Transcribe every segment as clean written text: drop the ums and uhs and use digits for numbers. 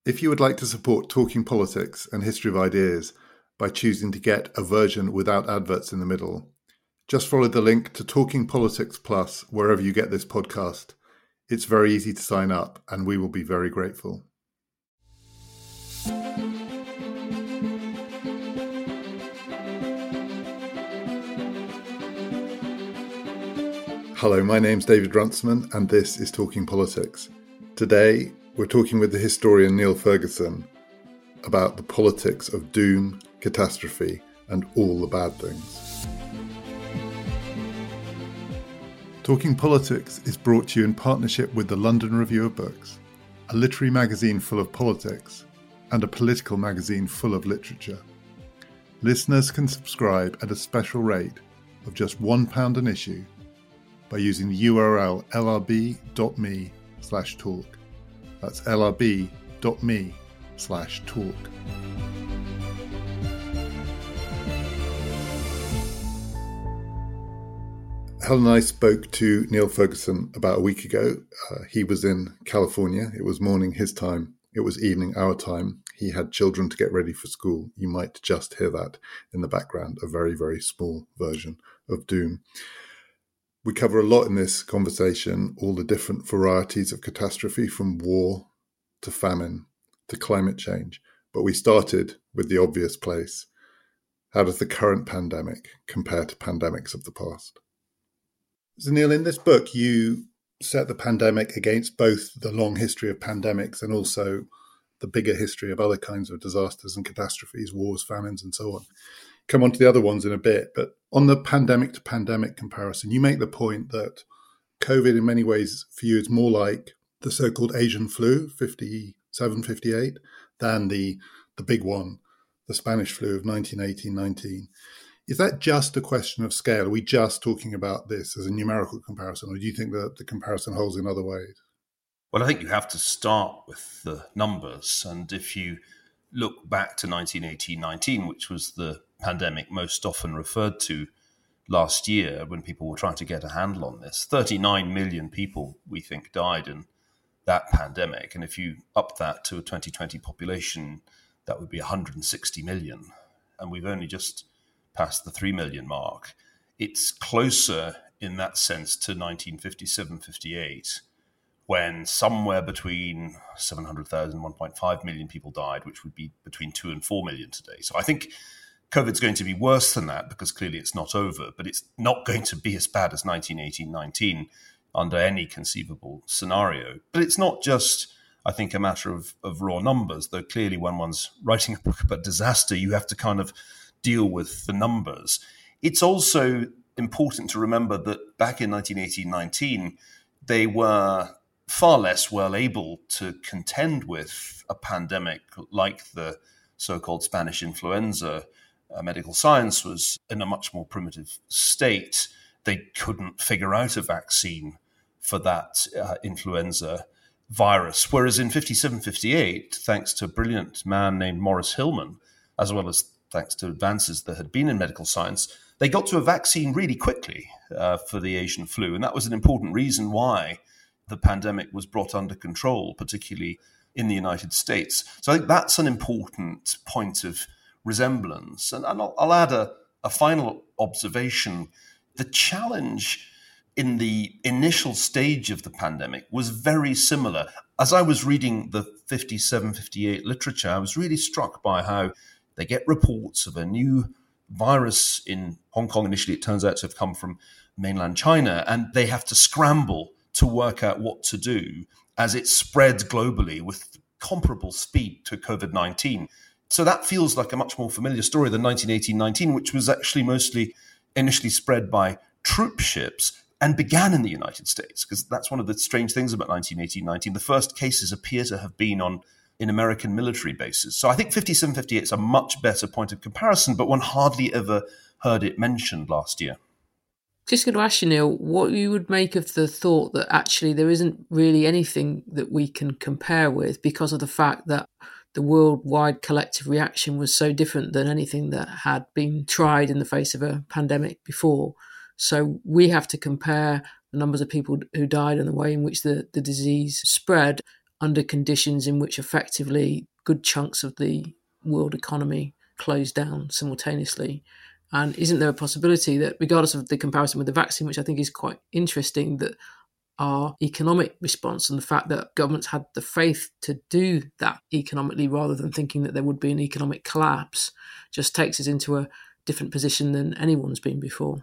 If you would like to support Talking Politics and History of Ideas by choosing to get a version without adverts in the middle, just follow the link to Talking Politics Plus wherever you get this podcast. It's very easy to sign up, and we will be very grateful. Hello, my name's David Runciman, and this is Talking Politics. Today, we're talking with the historian Niall Ferguson about the politics of doom, catastrophe, and all the bad things. Talking Politics is brought to you in partnership with the London Review of Books, a literary magazine full of politics and a political magazine full of literature. Listeners can subscribe at a special rate of just £1 an issue by using the URL lrb.me/talk. That's lrb.me/talk. Helen and I spoke to Niall Ferguson about a week ago. He was in California. It was morning his time. It was evening our time. He had children to get ready for school. You might just hear that in the background, a very, very small version of doom. We cover a lot in this conversation, all the different varieties of catastrophe, from war to famine to climate change. But we started with the obvious place. How does the current pandemic compare to pandemics of the past? So Niall, in this book, you set the pandemic against both the long history of pandemics and also the bigger history of other kinds of disasters and catastrophes, wars, famines, and so on. Come on to the other ones in a bit, but on the pandemic to pandemic comparison, you make the point that COVID in many ways for you is more like the so-called Asian flu, 57, 58, than the big one, the Spanish flu of 1918-19. Is that just a question of scale? Are we just talking about this as a numerical comparison, or do you think that the comparison holds in other ways? Well, I think you have to start with the numbers. And if you look back to 1918-19, which was the pandemic most often referred to last year when people were trying to get a handle on this, 39 million people, we think, died in that pandemic. And if you up that to a 2020 population, that would be 160 million. And we've only just passed the 3 million mark. It's closer in that sense to 1957-58, when somewhere between 700,000 and 1.5 million people died, which would be between 2 and 4 million today. So I think COVID's going to be worse than that because clearly it's not over, but it's not going to be as bad as 1918-19 under any conceivable scenario. But it's not just, I think, a matter of raw numbers, though clearly when one's writing a book about disaster, you have to kind of deal with the numbers. It's also important to remember that back in 1918-19, they were far less well able to contend with a pandemic like the so-called Spanish influenza. Medical science was in a much more primitive state. They couldn't figure out a vaccine for that influenza virus. Whereas in 57-58, thanks to a brilliant man named Maurice Hillman, as well as thanks to advances that had been in medical science, they got to a vaccine really quickly for the Asian flu. And that was an important reason why the pandemic was brought under control, particularly in the United States. So I think that's an important point of resemblance. And I'll add a final observation. The challenge in the initial stage of the pandemic was very similar. As I was reading the 57-58 literature, I was really struck by how they get reports of a new virus in Hong Kong. Initially, it turns out to have come from mainland China, and they have to scramble to work out what to do as it spreads globally with comparable speed to COVID-19. So that feels like a much more familiar story than 1918-19, which was actually mostly initially spread by troop ships and began in the United States, because that's one of the strange things about 1918-19. The first cases appear to have been in American military bases. So I think 57-58 is a much better point of comparison, but one hardly ever heard it mentioned last year. Just going to ask you, Niall, what you would make of the thought that actually there isn't really anything that we can compare with because of the fact that the worldwide collective reaction was so different than anything that had been tried in the face of a pandemic before. So we have to compare the numbers of people who died and the way in which the disease spread under conditions in which effectively good chunks of the world economy closed down simultaneously. And isn't there a possibility that, regardless of the comparison with the vaccine, which I think is quite interesting, that our economic response and the fact that governments had the faith to do that economically rather than thinking that there would be an economic collapse just takes us into a different position than anyone's been before?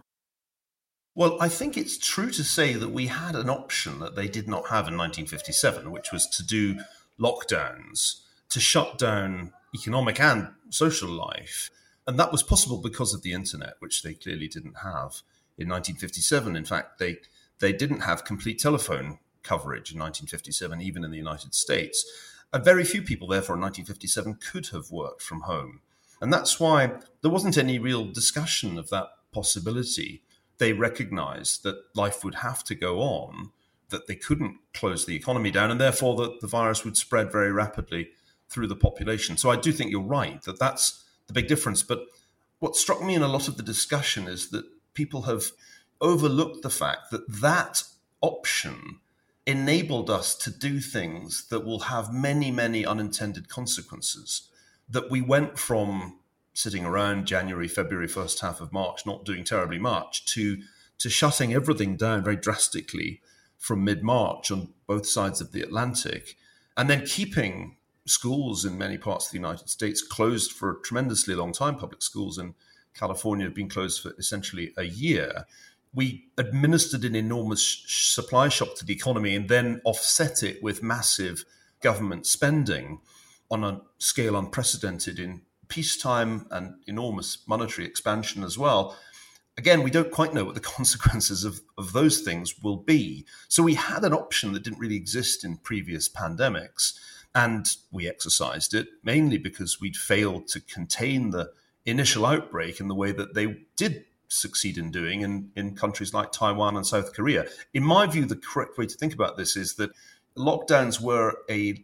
Well, I think it's true to say that we had an option that they did not have in 1957, which was to do lockdowns, to shut down economic and social life. And that was possible because of the internet, which they clearly didn't have in 1957. In fact, they didn't have complete telephone coverage in 1957, even in the United States. And very few people, therefore, in 1957 could have worked from home. And that's why there wasn't any real discussion of that possibility. They recognized that life would have to go on, that they couldn't close the economy down, and therefore that the virus would spread very rapidly through the population. So I do think you're right, that that's the big difference. But what struck me in a lot of the discussion is that people have overlooked the fact that that option enabled us to do things that will have many, many unintended consequences. That we went from sitting around January, February, first half of March, not doing terribly much, to shutting everything down very drastically from mid-March on both sides of the Atlantic, and then keeping schools in many parts of the United States closed for a tremendously long time. Public schools in California have been closed for essentially a year. We administered an enormous supply shock to the economy and then offset it with massive government spending on a scale unprecedented in peacetime and enormous monetary expansion as well. Again, we don't quite know what the consequences of those things will be. So we had an option that didn't really exist in previous pandemics, and we exercised it mainly because we'd failed to contain the initial outbreak in the way that they did succeed in doing in countries like Taiwan and South Korea. In my view, the correct way to think about this is that lockdowns were a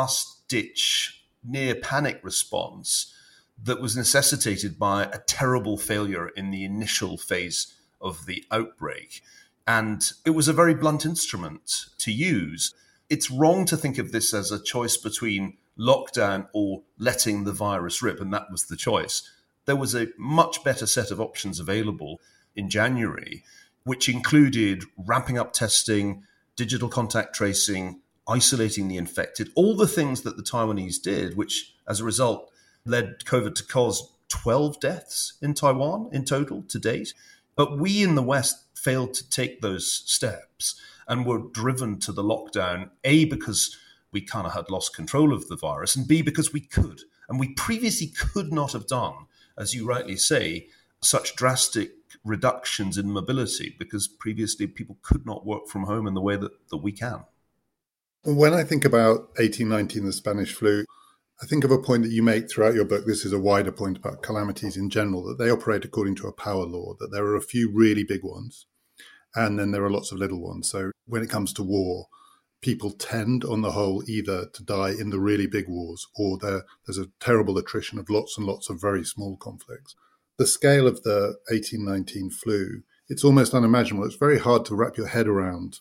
last-ditch, near-panic response that was necessitated by a terrible failure in the initial phase of the outbreak. And it was a very blunt instrument to use. It's wrong to think of this as a choice between lockdown or letting the virus rip, and that was the choice. There was a much better set of options available in January, which included ramping up testing, digital contact tracing, isolating the infected, all the things that the Taiwanese did, which as a result led COVID to cause 12 deaths in Taiwan in total to date. But we in the West failed to take those steps and were driven to the lockdown, A, because we kind of had lost control of the virus, and B, because we could. And we previously could not have done, as you rightly say, such drastic reductions in mobility, because previously people could not work from home in the way that we can. When I think about 1819, the Spanish flu, I think of a point that you make throughout your book. This is a wider point about calamities in general, that they operate according to a power law, that there are a few really big ones, and then there are lots of little ones. So when it comes to war, people tend, on the whole, either to die in the really big wars, or there's a terrible attrition of lots and lots of very small conflicts. The scale of the 1819 flu, it's almost unimaginable. It's very hard to wrap your head around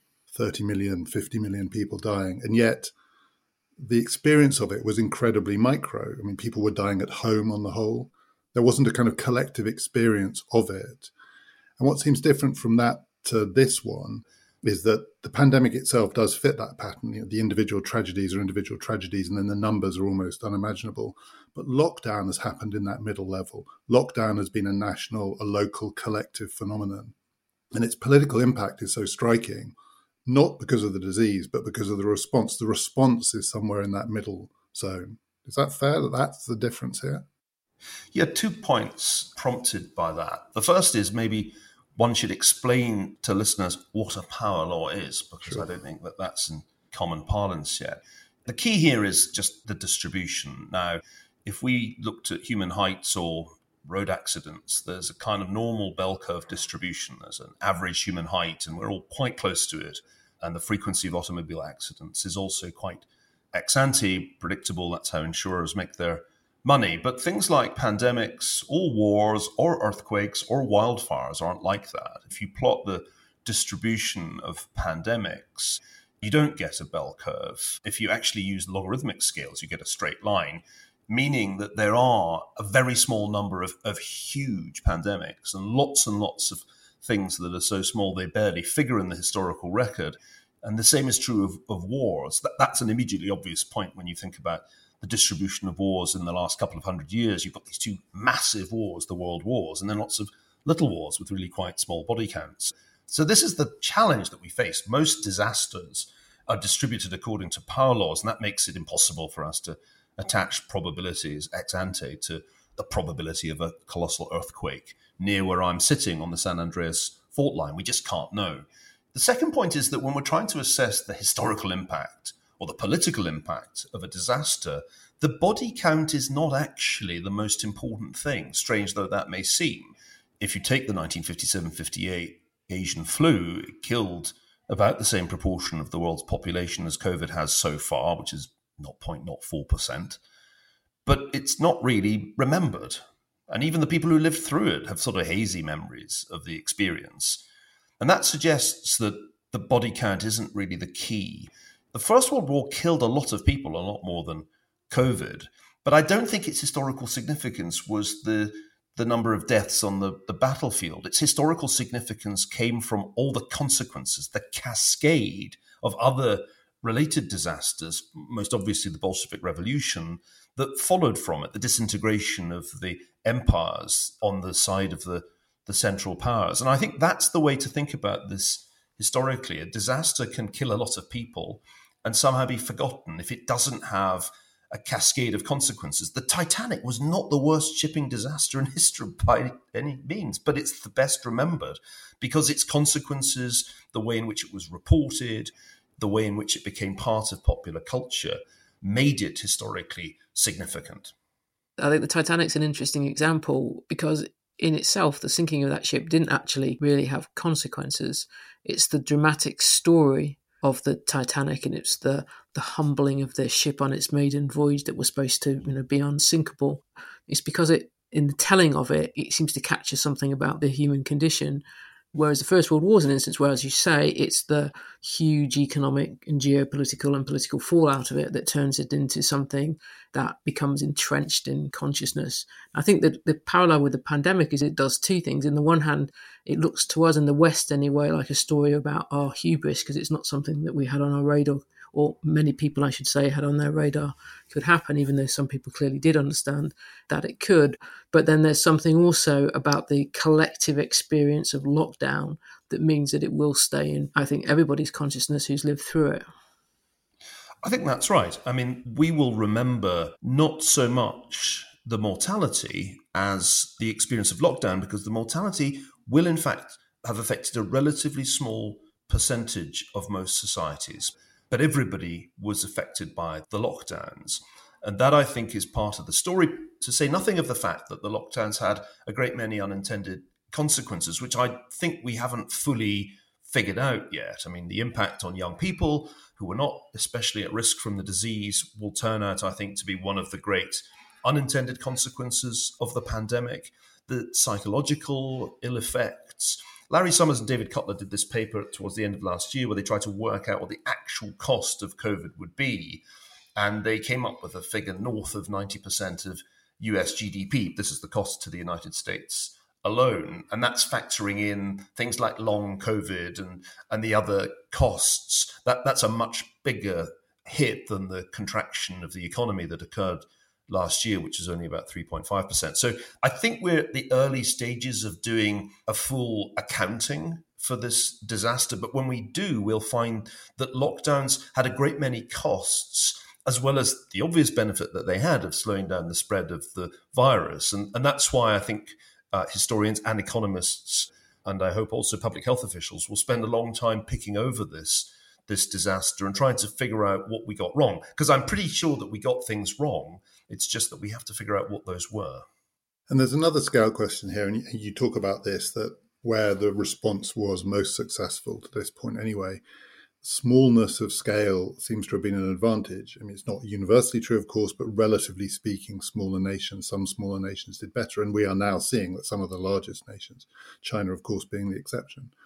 30 million, 50 million people dying. And yet the experience of it was incredibly micro. I mean, people were dying at home on the whole. There wasn't a kind of collective experience of it. And what seems different from that to this one is that the pandemic itself does fit that pattern. You know, the individual tragedies are individual tragedies, and then the numbers are almost unimaginable. But lockdown has happened in that middle level. Lockdown has been a national, a local, collective phenomenon. And its political impact is so striking, not because of the disease, but because of the response. The response is somewhere in that middle zone. Is that fair, that that's the difference here? Yeah, 2 points prompted by that. The first is maybe one should explain to listeners what a power law is, because sure. I don't think that that's in common parlance yet. The key here is just the distribution. Now, if we looked at human heights or road accidents, there's a kind of normal bell curve distribution. There's an average human height, and we're all quite close to it. And the frequency of automobile accidents is also quite ex ante predictable. That's how insurers make their money. But things like pandemics or wars or earthquakes or wildfires aren't like that. If you plot the distribution of pandemics, you don't get a bell curve. If you actually use logarithmic scales, you get a straight line, meaning that there are a very small number of huge pandemics and lots of things that are so small they barely figure in the historical record. And the same is true of wars. That's an immediately obvious point when you think about the distribution of wars in the last couple of 100 years. You've got these two massive wars, the world wars, and then lots of little wars with really quite small body counts. So this is the challenge that we face. Most disasters are distributed according to power laws, and that makes it impossible for us to attach probabilities ex ante to the probability of a colossal earthquake near where I'm sitting on the San Andreas fault line. We just can't know. The second point is that when we're trying to assess the historical impact or the political impact of a disaster, the body count is not actually the most important thing, strange though that may seem. If you take the 1957-58 Asian flu, it killed about the same proportion of the world's population as COVID has so far, which is 0.04%. But it's not really remembered. And even the people who lived through it have sort of hazy memories of the experience. And that suggests that the body count isn't really the key. The First World War killed a lot of people, a lot more than COVID. But I don't think its historical significance was the number of deaths on the battlefield. Its historical significance came from all the consequences, the cascade of other related disasters, most obviously the Bolshevik Revolution, that followed from it, the disintegration of the empires on the side of the Central Powers. And I think that's the way to think about this historically. A disaster can kill a lot of people and somehow be forgotten if it doesn't have a cascade of consequences. The Titanic was not the worst shipping disaster in history by any means, but it's the best remembered because its consequences, the way in which it was reported, the way in which it became part of popular culture, made it historically significant. I think the Titanic's an interesting example because in itself, the sinking of that ship didn't actually really have consequences. It's the dramatic story of the Titanic, and it's the humbling of the ship on its maiden voyage that was supposed to be unsinkable. It's because in the telling of it, it seems to capture something about the human condition. Whereas the First World War is an instance where, as you say, it's the huge economic and geopolitical and political fallout of it that turns it into something that becomes entrenched in consciousness. I think that the parallel with the pandemic is it does two things. On the one hand, it looks to us in the West anyway like a story about our hubris because it's not something that we had on our radar, or many people, I should say, had on their radar could happen, even though some people clearly did understand that it could. But then there's something also about the collective experience of lockdown that means that it will stay in, I think, everybody's consciousness who's lived through it. I think that's right. I mean, we will remember not so much the mortality as the experience of lockdown, because the mortality will, in fact, have affected a relatively small percentage of most societies. But everybody was affected by the lockdowns. And that, I think, is part of the story, to say nothing of the fact that the lockdowns had a great many unintended consequences, which I think we haven't fully figured out yet. I mean, the impact on young people who were not especially at risk from the disease will turn out, I think, to be one of the great unintended consequences of the pandemic. The psychological ill effects. Larry Summers and David Cutler did this paper towards the end of last year where they tried to work out what the actual cost of COVID would be. And they came up with a figure north of 90% of US GDP. This is the cost to the United States alone. And that's factoring in things like long COVID and the other costs. That's a much bigger hit than the contraction of the economy that occurred last year, which is only about 3.5%. So I think we're at the early stages of doing a full accounting for this disaster. But when we do, we'll find that lockdowns had a great many costs, as well as the obvious benefit that they had of slowing down the spread of the virus. And that's why I think historians and economists, and I hope also public health officials, will spend a long time picking over this disaster and trying to figure out what we got wrong. Because I'm pretty sure that we got things wrong. It's just that we have to figure out what those were. And there's another scale question here, and you talk about this, that where the response was most successful to this point anyway, smallness of scale seems to have been an advantage. I mean, it's not universally true, of course, but relatively speaking, some smaller nations did better. And we are now seeing that some of the largest nations, China, of course, being the exception,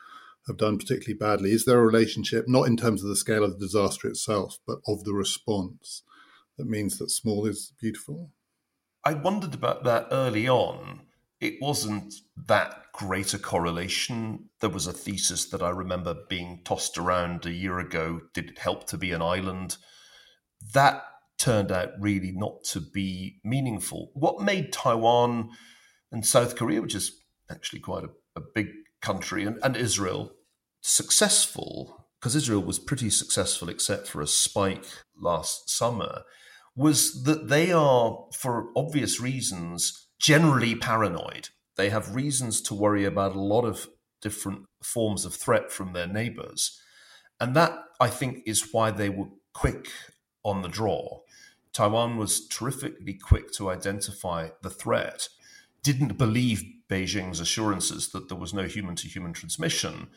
have done particularly badly? Is there a relationship, not in terms of the scale of the disaster itself, but of the response that means that small is beautiful? I wondered about that early on. It wasn't that great a correlation. There was a thesis that I remember being tossed around a year ago. Did it help to be an island? That turned out really not to be meaningful. What made Taiwan and South Korea, which is actually quite a big country, and Israel successful, because Israel was pretty successful except for a spike last summer, was that they are, for obvious reasons, generally paranoid. They have reasons to worry about a lot of different forms of threat from their neighbors. And that, I think, is why they were quick on the draw. Taiwan was terrifically quick to identify the threat, didn't believe Beijing's assurances that there was no human-to-human transmission,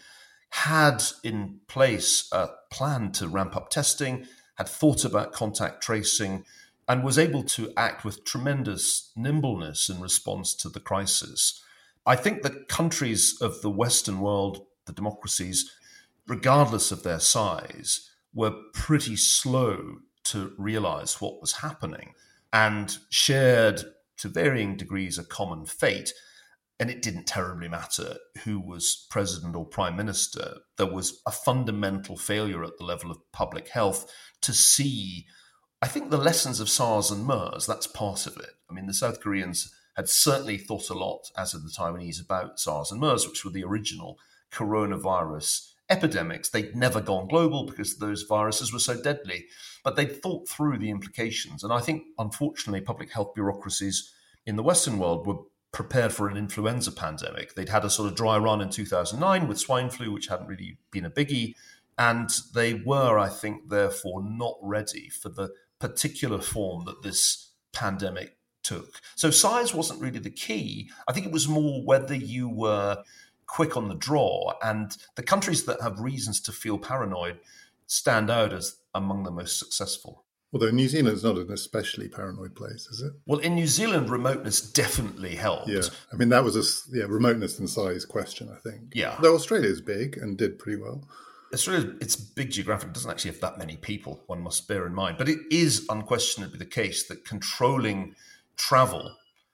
had in place a plan to ramp up testing, had thought about contact tracing, and was able to act with tremendous nimbleness in response to the crisis. I think that countries of the Western world, the democracies, regardless of their size, were pretty slow to realize what was happening and shared to varying degrees a common fate. And it didn't terribly matter who was president or prime minister. There was a fundamental failure at the level of public health to see, I think, the lessons of SARS and MERS. That's part of it. I mean, the South Koreans had certainly thought a lot, as had the Taiwanese, about SARS and MERS, which were the original coronavirus epidemics. They'd never gone global because those viruses were so deadly, but they'd thought through the implications. And I think, unfortunately, public health bureaucracies in the Western world were prepared for an influenza pandemic. They'd had a sort of dry run in 2009 with swine flu, which hadn't really been a biggie. And they were, I think, therefore not ready for the particular form that this pandemic took. So size wasn't really the key. I think it was more whether you were quick on the draw, and the countries that have reasons to feel paranoid stand out as among the most successful. Although New Zealand is not an especially paranoid place, is it? Well, in New Zealand, remoteness definitely helped. Yeah, I mean, that was remoteness and size question, I think. Yeah. Though Australia is big and did pretty well. Australia, it's big geographically, doesn't actually have that many people, one must bear in mind. But it is unquestionably the case that controlling travel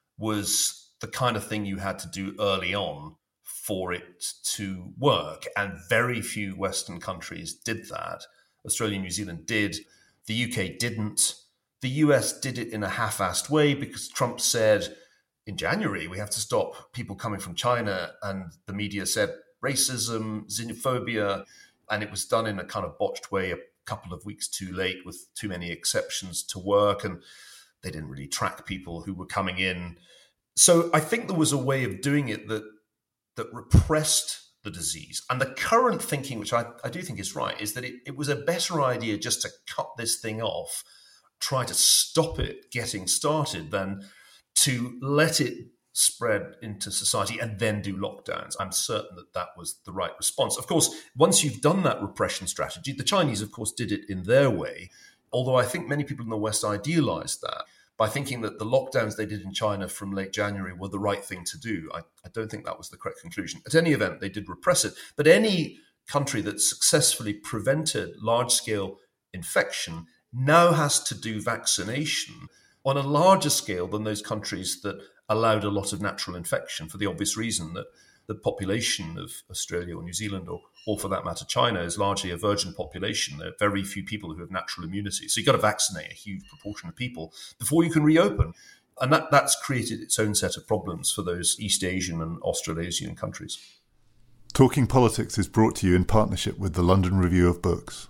was the kind of thing you had to do early on for it to work. And very few Western countries did that. Australia and New Zealand did. The UK didn't. The US did it in a half-assed way because Trump said in January, we have to stop people coming from China. And the media said racism, xenophobia, and it was done in a kind of botched way a couple of weeks too late with too many exceptions to work. And they didn't really track people who were coming in. So I think there was a way of doing it that repressed the disease. And the current thinking, which I do think is right, is that it was a better idea just to cut this thing off, try to stop it getting started, than to let it spread into society and then do lockdowns. I'm certain that was the right response. Of course, once you've done that repression strategy, the Chinese, of course, did it in their way, although I think many people in the West idealized that by thinking that the lockdowns they did in China from late January were the right thing to do. I don't think that was the correct conclusion. At any event, they did repress it. But any country that successfully prevented large-scale infection now has to do vaccination on a larger scale than those countries that allowed a lot of natural infection, for the obvious reason that the population of Australia or New Zealand, or for that matter, China, is largely a virgin population. There are very few people who have natural immunity. So you've got to vaccinate a huge proportion of people before you can reopen. And that's created its own set of problems for those East Asian and Australasian countries. Talking Politics is brought to you in partnership with the London Review of Books.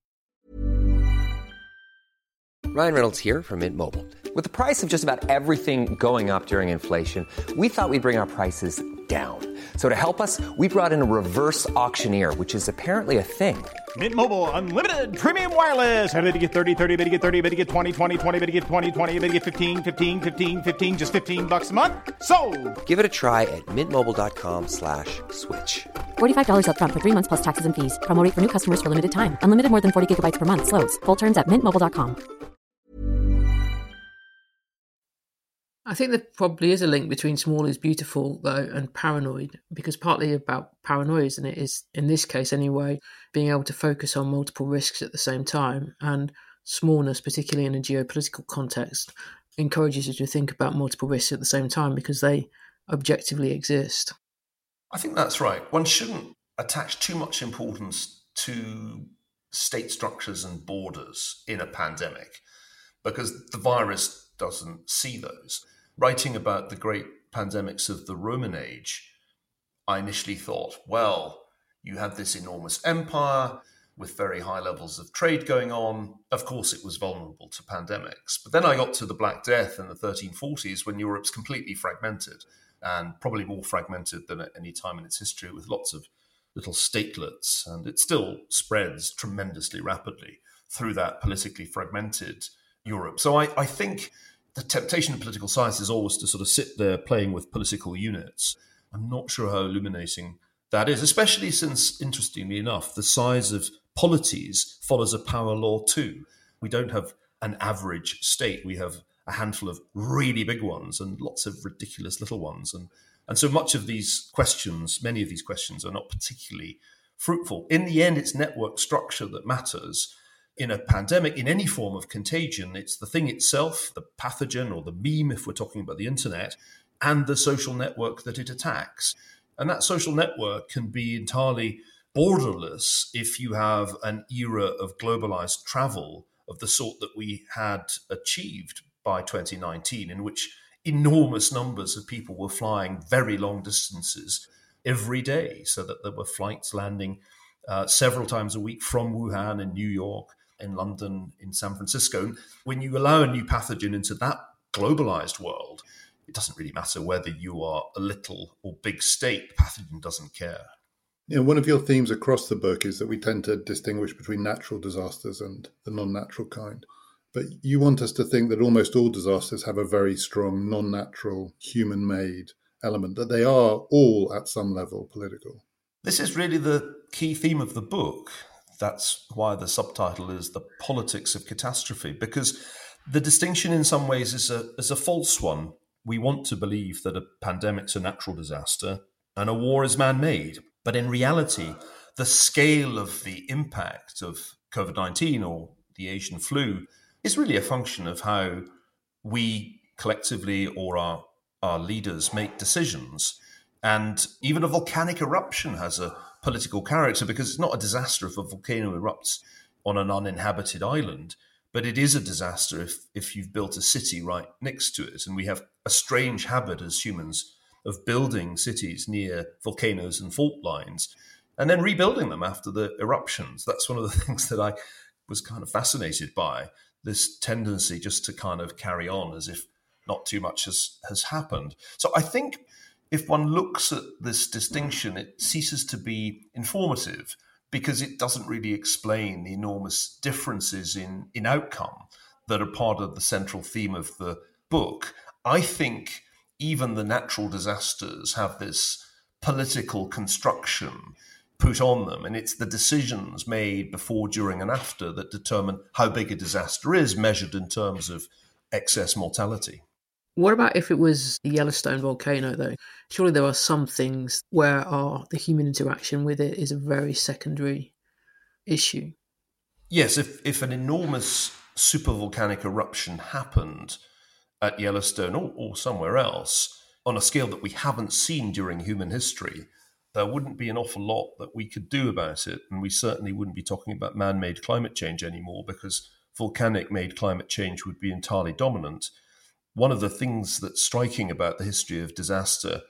Ryan Reynolds here from Mint Mobile. With the price of just about everything going up during inflation, we thought we'd bring our prices down. So to help us, we brought in a reverse auctioneer, which is apparently a thing. Mint Mobile Unlimited Premium Wireless. How to get 30, 30, bit to get 30, bit to get 20, 20, 20, bit to get 20, 20, bit to get 15, 15, 15, 15, just $15 a month? Sold! Give it a try at mintmobile.com/switch. $45 up front for 3 months plus taxes and fees. Promo rate for new customers for limited time. Unlimited more than 40 gigabytes per month. Slows full terms at mintmobile.com. I think there probably is a link between small is beautiful, though, and paranoid, because partly about paranoia, isn't it, is, in this case anyway, being able to focus on multiple risks at the same time. And smallness, particularly in a geopolitical context, encourages you to think about multiple risks at the same time because they objectively exist. I think that's right. One shouldn't attach too much importance to state structures and borders in a pandemic because the virus doesn't see those. Writing about the great pandemics of the Roman age, I initially thought, well, you had this enormous empire with very high levels of trade going on. Of course, it was vulnerable to pandemics. But then I got to the Black Death in the 1340s when Europe's completely fragmented, and probably more fragmented than at any time in its history, with lots of little statelets. And it still spreads tremendously rapidly through that politically fragmented Europe. So I think the temptation of political science is always to sort of sit there playing with political units. I'm not sure how illuminating that is, especially since, interestingly enough, the size of polities follows a power law too. We don't have an average state. We have a handful of really big ones and lots of ridiculous little ones. And so much of these questions, many of these questions are not particularly fruitful. In the end, it's network structure that matters. In a pandemic, in any form of contagion, it's the thing itself, the pathogen or the meme, if we're talking about the internet, and the social network that it attacks. And that social network can be entirely borderless if you have an era of globalized travel of the sort that we had achieved by 2019, in which enormous numbers of people were flying very long distances every day, so that there were flights landing several times a week from Wuhan in New York, in London, in San Francisco. And when you allow a new pathogen into that globalized world, it doesn't really matter whether you are a little or big state, the pathogen doesn't care. You know, one of your themes across the book is that we tend to distinguish between natural disasters and the non-natural kind. But you want us to think that almost all disasters have a very strong non-natural, human-made element, that they are all at some level political. This is really the key theme of the book. That's why the subtitle is The Politics of Catastrophe, because the distinction in some ways is a false one. We want to believe that a pandemic's a natural disaster and a war is man-made. But in reality, the scale of the impact of COVID-19 or the Asian flu is really a function of how we collectively or our leaders make decisions. And even a volcanic eruption has a political character because it's not a disaster if a volcano erupts on an uninhabited island, but it is a disaster if you've built a city right next to it. And we have a strange habit as humans of building cities near volcanoes and fault lines and then rebuilding them after the eruptions. That's one of the things that I was kind of fascinated by, this tendency just to kind of carry on as if not too much has happened. So I think if one looks at this distinction, it ceases to be informative because it doesn't really explain the enormous differences in outcome that are part of the central theme of the book. I think even the natural disasters have this political construction put on them, and it's the decisions made before, during, and after that determine how big a disaster is, measured in terms of excess mortality. What about if it was the Yellowstone volcano, though? Surely there are some things where the human interaction with it is a very secondary issue. Yes, if an enormous supervolcanic eruption happened at Yellowstone or somewhere else on a scale that we haven't seen during human history, there wouldn't be an awful lot that we could do about it. And we certainly wouldn't be talking about man-made climate change anymore because volcanic-made climate change would be entirely dominant. One of the things that's striking about the history of disaster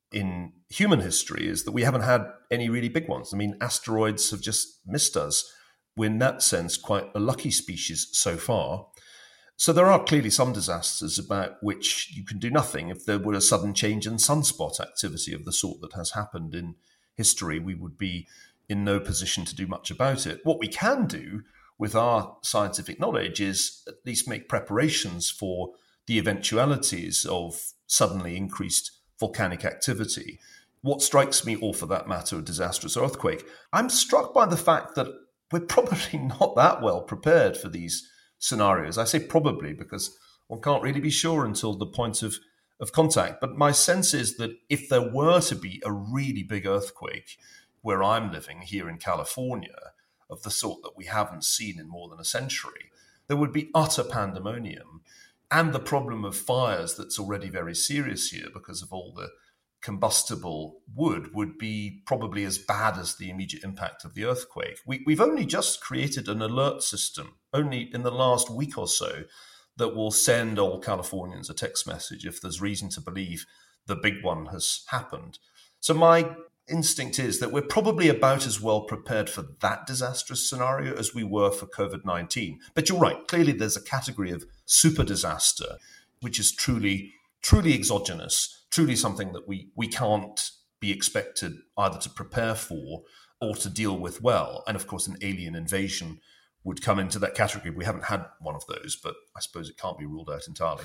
in human history is that we haven't had any really big ones. I mean, asteroids have just missed us. We're in that sense quite a lucky species so far. So there are clearly some disasters about which you can do nothing. If there were a sudden change in sunspot activity of the sort that has happened in history, we would be in no position to do much about it. What we can do with our scientific knowledge is at least make preparations for the eventualities of suddenly increased volcanic activity. What strikes me, or for that matter, a disastrous earthquake, I'm struck by the fact that we're probably not that well prepared for these scenarios. I say probably because one can't really be sure until the point of contact. But my sense is that if there were to be a really big earthquake where I'm living here in California, of the sort that we haven't seen in more than a century, there would be utter pandemonium. And the problem of fires that's already very serious here because of all the combustible wood would be probably as bad as the immediate impact of the earthquake. We've only just created an alert system, only in the last week or so, that will send all Californians a text message if there's reason to believe the big one has happened. So my instinct is that we're probably about as well prepared for that disastrous scenario as we were for COVID-19. But you're right, clearly there's a category of super disaster, which is truly exogenous, truly something that we can't be expected either to prepare for or to deal with well. And of course, an alien invasion would come into that category. We haven't had one of those, but I suppose it can't be ruled out entirely.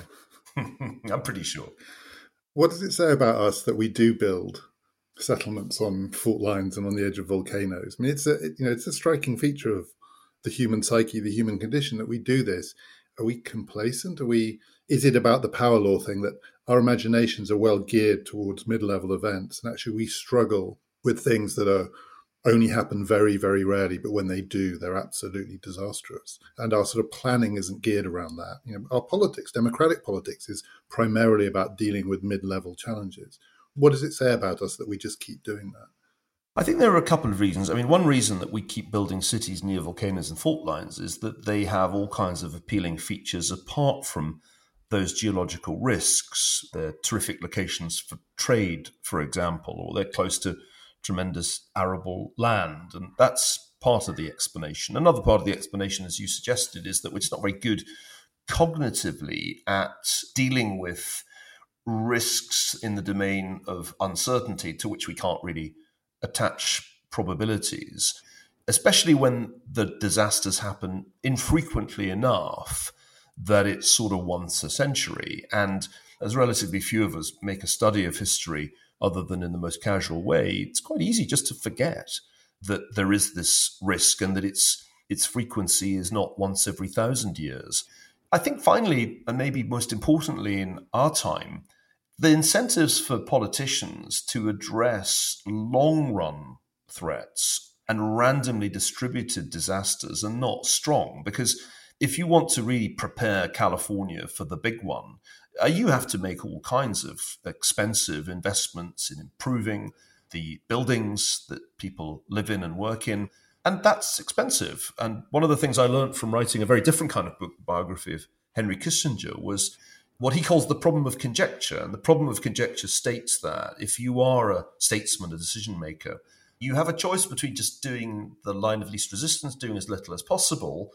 I'm pretty sure. What does it say about us that we do build settlements on fault lines and on the edge of volcanoes? I mean, it's a striking feature of the human psyche, the human condition, that we do this. Are we complacent? Is it about the power law thing that our imaginations are well geared towards mid-level events, and actually we struggle with things that only happen very, very rarely, but when they do, they're absolutely disastrous. And our sort of planning isn't geared around that. Our politics, democratic politics, is primarily about dealing with mid-level challenges. What does it say about us that we just keep doing that? I think there are a couple of reasons. I mean, one reason that we keep building cities near volcanoes and fault lines is that they have all kinds of appealing features apart from those geological risks. They're terrific locations for trade, for example, or they're close to tremendous arable land. And that's part of the explanation. Another part of the explanation, as you suggested, is that we're just not very good cognitively at dealing with risks in the domain of uncertainty to which we can't really attach probabilities, especially when the disasters happen infrequently enough that it's sort of once a century. And as relatively few of us make a study of history other than in the most casual way, it's quite easy just to forget that there is this risk and that its frequency is not once every 1,000 years. I think finally, and maybe most importantly in our time, the incentives for politicians to address long-run threats and randomly distributed disasters are not strong, because if you want to really prepare California for the big one, you have to make all kinds of expensive investments in improving the buildings that people live in and work in. And that's expensive. And one of the things I learned from writing a very different kind of book, biography of Henry Kissinger, was what he calls the problem of conjecture. And the problem of conjecture states that if you are a statesman, a decision maker, you have a choice between just doing the line of least resistance, doing as little as possible,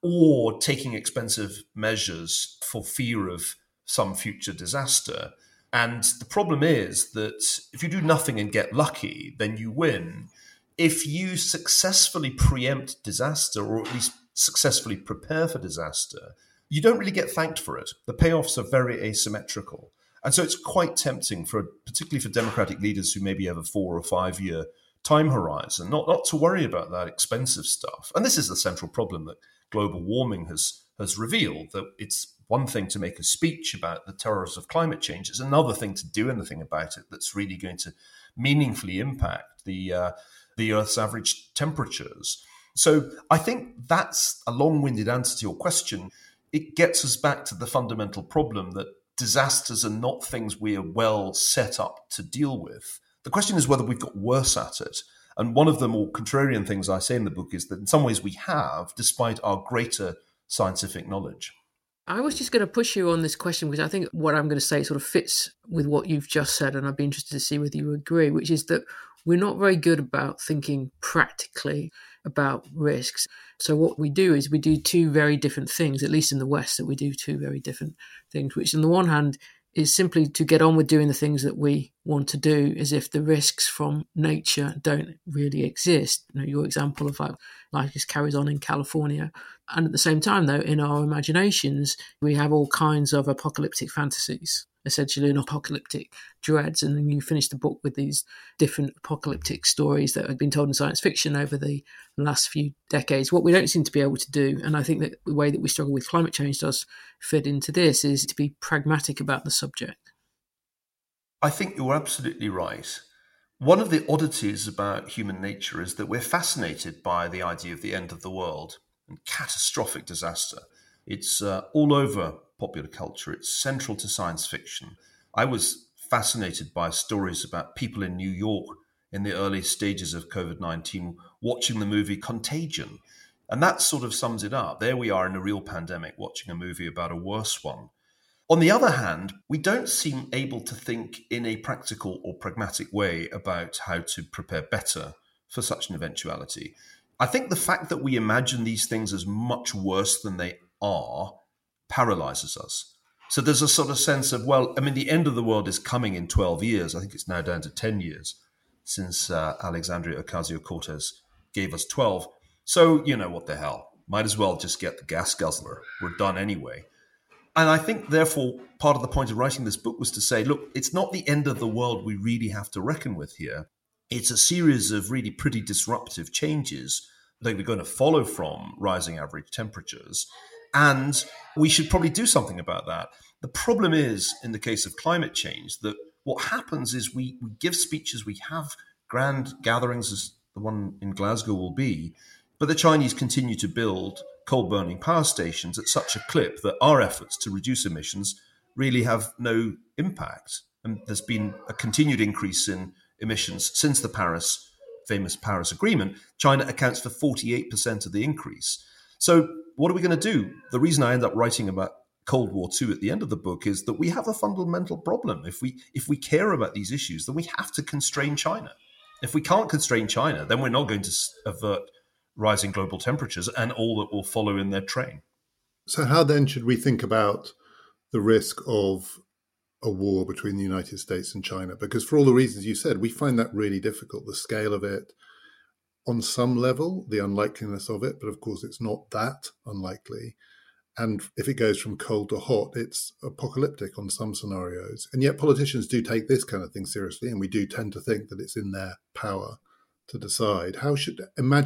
or taking expensive measures for fear of some future disaster. And the problem is that if you do nothing and get lucky, then you win. If you successfully preempt disaster, or at least successfully prepare for disaster, you don't really get thanked for it. The payoffs are very asymmetrical. And so it's quite tempting, particularly for democratic leaders who maybe have a 4 or 5 year time horizon, not to worry about that expensive stuff. And this is the central problem that global warming has revealed, that it's one thing to make a speech about the terrors of climate change. It's another thing to do anything about it that's really going to meaningfully impact the Earth's average temperatures. So I think that's a long-winded answer to your question. It gets us back to the fundamental problem that disasters are not things we are well set up to deal with. The question is whether we've got worse at it. And one of the more contrarian things I say in the book is that in some ways we have, despite our greater scientific knowledge. I was just going to push you on this question because I think what I'm going to say sort of fits with what you've just said, and I'd be interested to see whether you agree, which is that we're not very good about thinking practically about risks. So what we do is we do two very different things, at least in the West, that we do two very different things, which on the one hand is simply to get on with doing the things that we want to do as if the risks from nature don't really exist. You know, your example of how life just carries on in California. And at the same time, though, in our imaginations, we have all kinds of apocalyptic fantasies. essentially an apocalyptic dreads. And then you finish the book with these different apocalyptic stories that have been told in science fiction over the last few decades. What we don't seem to be able to do, and I think that the way that we struggle with climate change does fit into this, is to be pragmatic about the subject. I think you're absolutely right. One of the oddities about human nature is that we're fascinated by the idea of the end of the world and catastrophic disaster. It's all over popular culture. It's central to science fiction. I was fascinated by stories about people in New York in the early stages of COVID-19 watching the movie Contagion. And that sort of sums it up. There we are in a real pandemic watching a movie about a worse one. On the other hand, we don't seem able to think in a practical or pragmatic way about how to prepare better for such an eventuality. I think the fact that we imagine these things as much worse than they are paralyzes us. So there's a sort of sense of, well, I mean, the end of the world is coming in 12 years. I think it's now down to 10 years since Alexandria Ocasio-Cortez gave us 12. So, what the hell? Might as well just get the gas guzzler. We're done anyway. And I think, therefore, part of the point of writing this book was to say, look, it's not the end of the world we really have to reckon with here. It's a series of really pretty disruptive changes that we're going to follow from rising average temperatures. And we should probably do something about that. The problem is, in the case of climate change, that what happens is we give speeches, we have grand gatherings, as the one in Glasgow will be, but the Chinese continue to build coal-burning power stations at such a clip that our efforts to reduce emissions really have no impact. And there's been a continued increase in emissions since the famous Paris Agreement. China accounts for 48% of the increase. So what are we going to do? The reason I end up writing about Cold War II at the end of the book is that we have a fundamental problem. If we care about these issues, then we have to constrain China. If we can't constrain China, then we're not going to avert rising global temperatures and all that will follow in their train. So how then should we think about the risk of a war between the United States and China? Because for all the reasons you said, we find that really difficult, the scale of it, on some level, the unlikeliness of it, but of course it's not that unlikely. And if it goes from cold to hot, it's apocalyptic on some scenarios. And yet politicians do take this kind of thing seriously, and we do tend to think that it's in their power to decide. How should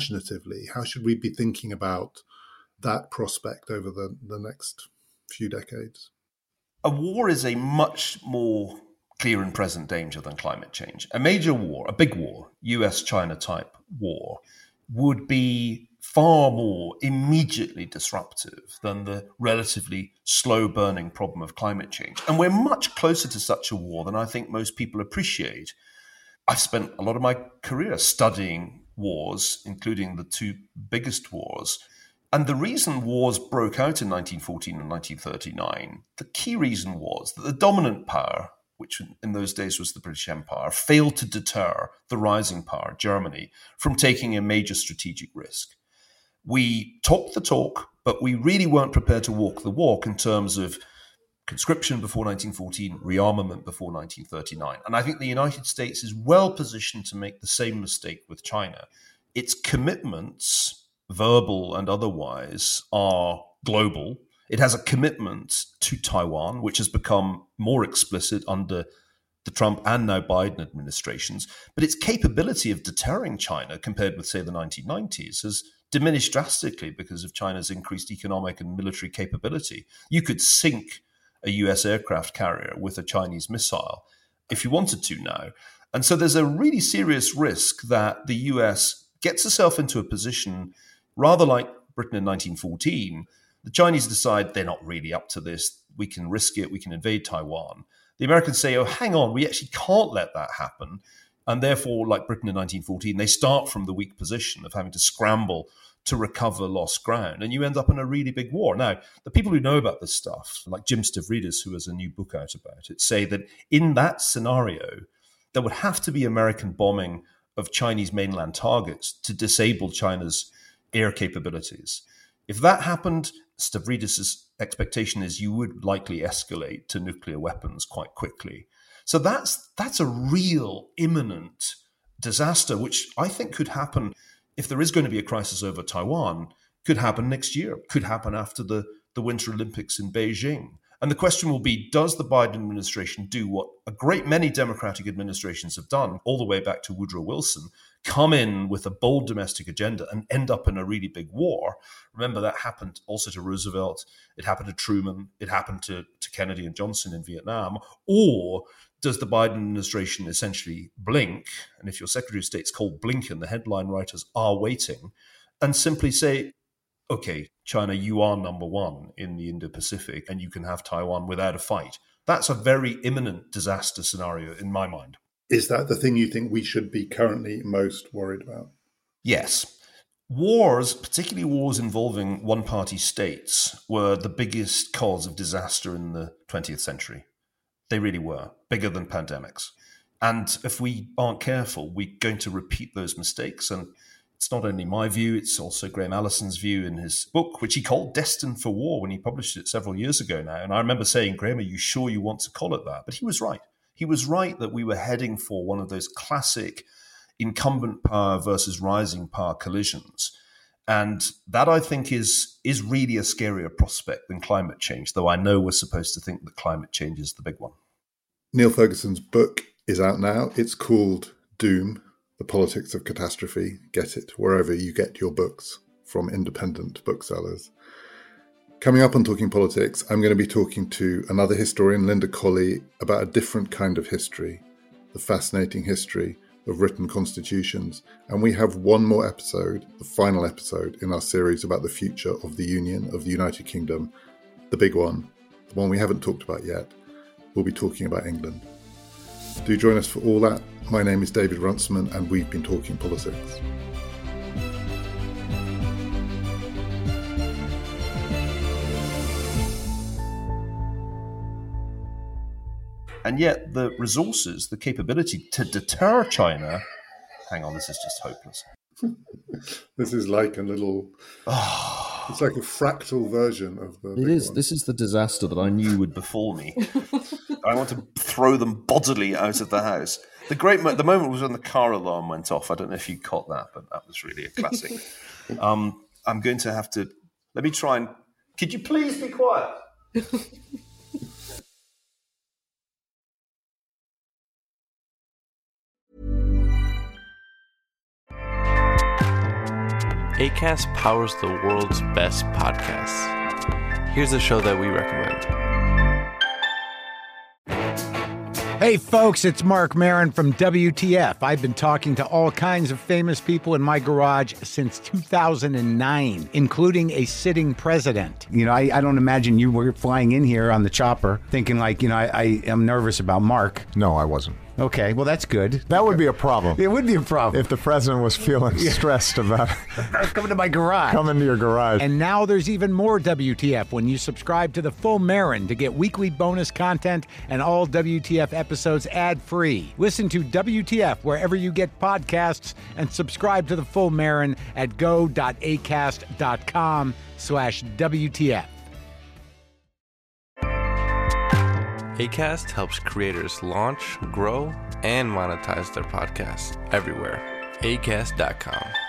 we be thinking about that prospect over the next few decades? A war is a much more clear and present danger than climate change. A major war, a big war, US-China type war, would be far more immediately disruptive than the relatively slow-burning problem of climate change. And we're much closer to such a war than I think most people appreciate. I've spent a lot of my career studying wars, including the two biggest wars. And the reason wars broke out in 1914 and 1939, the key reason was that the dominant power, which in those days was the British Empire, failed to deter the rising power, Germany, from taking a major strategic risk. We talked the talk, but we really weren't prepared to walk the walk in terms of conscription before 1914, rearmament before 1939. And I think the United States is well positioned to make the same mistake with China. Its commitments, verbal and otherwise, are global. It has a commitment to Taiwan, which has become more explicit under the Trump and now Biden administrations. But its capability of deterring China compared with, say, the 1990s has diminished drastically because of China's increased economic and military capability. You could sink a US aircraft carrier with a Chinese missile if you wanted to now. And so there's a really serious risk that the US gets itself into a position rather like Britain in 1914. The Chinese decide they're not really up to this. We can risk it. We can invade Taiwan. The Americans say, oh, hang on, we actually can't let that happen. And therefore, like Britain in 1914, they start from the weak position of having to scramble to recover lost ground. And you end up in a really big war. Now, the people who know about this stuff, like Jim Stavridis, who has a new book out about it, say that in that scenario, there would have to be American bombing of Chinese mainland targets to disable China's air capabilities. If that happened, Stavridis' expectation is you would likely escalate to nuclear weapons quite quickly. So that's a real imminent disaster, which I think could happen if there is going to be a crisis over Taiwan, could happen next year, could happen after the Winter Olympics in Beijing. And the question will be, does the Biden administration do what a great many Democratic administrations have done, all the way back to Woodrow Wilson, come in with a bold domestic agenda and end up in a really big war? Remember, that happened also to Roosevelt. It happened to Truman. It happened to Kennedy and Johnson in Vietnam. Or does the Biden administration essentially blink? And if your Secretary of State's called Blinken, the headline writers are waiting, and simply say, okay, China, you are number one in the Indo-Pacific and you can have Taiwan without a fight. That's a very imminent disaster scenario in my mind. Is that the thing you think we should be currently most worried about? Yes. Wars, particularly wars involving one-party states, were the biggest cause of disaster in the 20th century. They really were, bigger than pandemics. And if we aren't careful, we're going to repeat those mistakes. And it's not only my view, it's also Graham Allison's view in his book, which he called Destined for War when he published it several years ago now. And I remember saying, Graham, are you sure you want to call it that? But he was right. He was right that we were heading for one of those classic incumbent power versus rising power collisions. And that, I think, is really a scarier prospect than climate change, though I know we're supposed to think that climate change is the big one. Neil Ferguson's book is out now. It's called Doom, The Politics of Catastrophe. Get it wherever you get your books from independent booksellers. Coming up on Talking Politics, I'm going to be talking to another historian, Linda Colley, about a different kind of history, the fascinating history of written constitutions. And we have one more episode, the final episode in our series about the future of the Union, of the United Kingdom, the big one, the one we haven't talked about yet. We'll be talking about England. Do join us for all that. My name is David Runciman, and we've been talking politics. And yet the resources, the capability to deter China, hang on, this is just hopeless. This is like a little, it's like a fractal version of the big one. This is the disaster that I knew would befall me. I want to throw them bodily out of the house. The moment was when the car alarm went off. I don't know if you caught that, but that was really a classic. I'm going to have to, let me try and, could you please be quiet? Acast powers the world's best podcasts. Here's a show that we recommend. Hey folks, it's Mark Maron from WTF. I've been talking to all kinds of famous people in my garage since 2009, including a sitting president. You know, I don't imagine you were flying in here on the chopper thinking like, you know, I am nervous about Mark. No, I wasn't. Okay, well, that's good. That would be a problem. It would be a problem. If the president was feeling stressed about coming to my garage. Coming to your garage. And now there's even more WTF when you subscribe to The Full Marin to get weekly bonus content and all WTF episodes ad-free. Listen to WTF wherever you get podcasts and subscribe to The Full Marin at go.acast.com/WTF. Acast helps creators launch, grow, and monetize their podcasts everywhere. Acast.com.